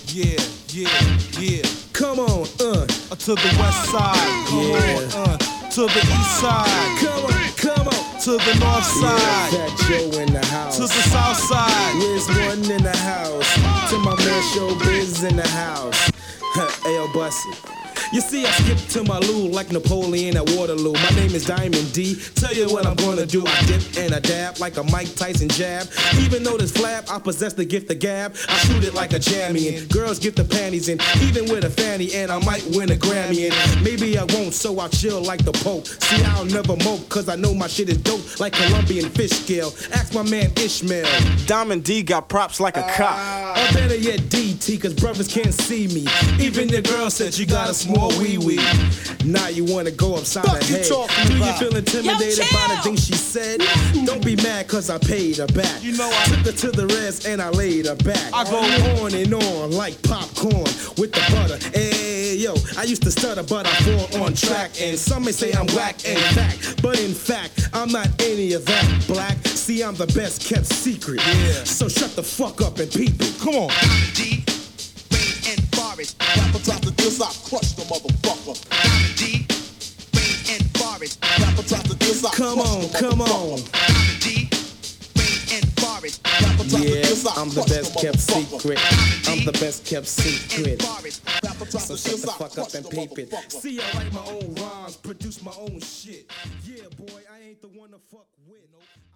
Yeah, yeah. Come on, To the west side. Come on, to the east side. come on. To the north side. Fat Joe in the house. To the south side. Wiz One in the house. To my man Showbiz in the house. Ayo, Bussy. You see, I skip to my loo like Napoleon at Waterloo. My name is Diamond D. Tell you what I'm gonna do. I dip and I dab like a Mike Tyson jab. Even though this flab, I possess the gift of gab. I shoot it like a jammy and girls get the panties in. Even with a fanny and I might win a Grammy and maybe I won't, so I'll chill like the Pope. See, I'll never mope, cause I know my shit is dope like Colombian fish scale. Ask my man Ishmael. Diamond D got props like a cop. Or better yet, DT, cause brothers can't see me. Even the girl said you got a small wee-wee. Now you wanna go upside her head. Do you feel intimidated by the things she said? Don't be mad cause I paid her back. You know I took her to the rest and I laid her back. I go on and on like popcorn with the butter. Hey, yo, I used to stutter but I fall on track. And some may say I'm whack and fact, but in fact, I'm not any of that black. See, I'm the best kept secret. Yeah. So shut the fuck up and peep it. Come on. D, Wayne and Forrest. Rapper tries to diss, I crush the motherfucker. D, Wayne and Forrest. Rapper tries to diss, I Come crush on, the come motherfucker. on. D, Wayne and Forrest. Rapper tries to Yeah, diss, I I'm the crush best kept motherfucker. secret. I'm the best kept secret. Rapper tries So to shut diss, the I fuck crush up and the peep it. motherfucker. See, I write my own rhymes, produce my own shit. Yeah, boy, I ain't the one to fuck with. Nope.